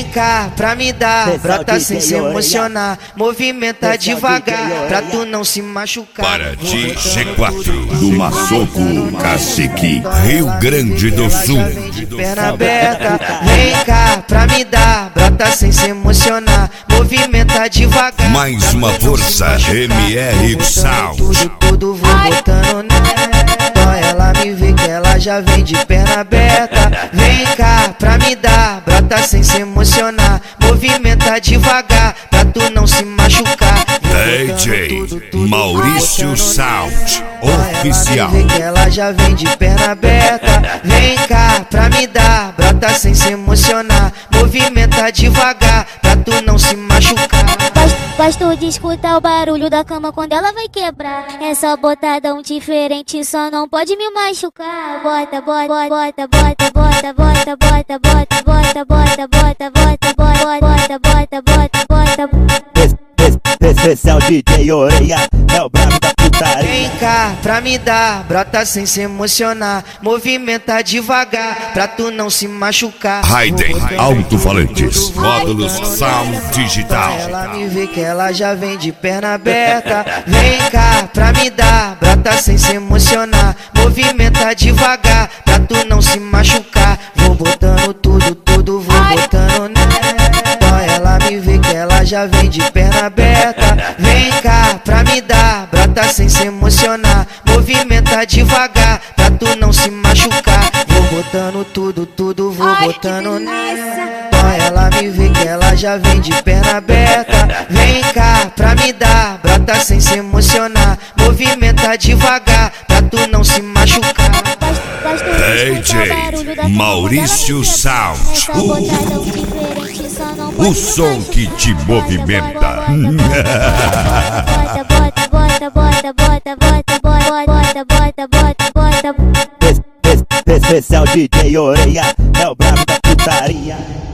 Vem cá pra me dar, brota sem se emocionar, movimenta devagar, pra tu não se machucar. Para de G4 do Maçoco Cacique, Rio Grande do Sul. De perna aberta, vem cá pra me dar, brota sem se emocionar, movimenta devagar. Mais uma força, MR Sound. Tudo vou botando nela. Só ela me vê que ela já vem de perna aberta. Vem cá pra me dar, brota sem se emocionar, movimenta devagar, pra tu não se machucar. DJ Maurício Sound Oficial. Vê que ela já vem de perna aberta. Vem cá pra me dar, brota sem se emocionar, movimenta devagar, pra tu não se machucar. Gosto de escutar o barulho da cama quando ela vai quebrar. É só botadão diferente, só não pode me machucar. Bota, bota, bota, bota, bota, bota, bota, bota, bota, bota, bota, bota, bota, bota, bota, bota, bota. Especial DJ Orelha, é o brabo da putaria. Vem cá pra me dar, brota sem se emocionar, movimenta devagar, pra tu não se machucar. Raiden Alto-Falantes, módulos Sound Digital. Ela me vê que ela já vem de perna aberta. Vem cá pra me dar, brota sem se emocionar, movimenta devagar, pra tu não se machucar. Vou botando tudo, vou botando nela. Só ela me vê que ela já vem de perna aberta. Vem cá pra me dar, brota sem se emocionar, movimenta devagar, pra tu não se machucar. Vou botando tudo, vou botando nela. Só ela me vê que ela já vem de perna aberta. Vem cá pra me dar, brota sem se emocionar, movimenta devagar, pra tu não se machucar. DJ Maurício Sound, o som que te movimenta. Bota, bota, bota, bota, bota, bota, bota, bota, bota, bota, bota. Especial DJ Orelha, é o brabo da putaria.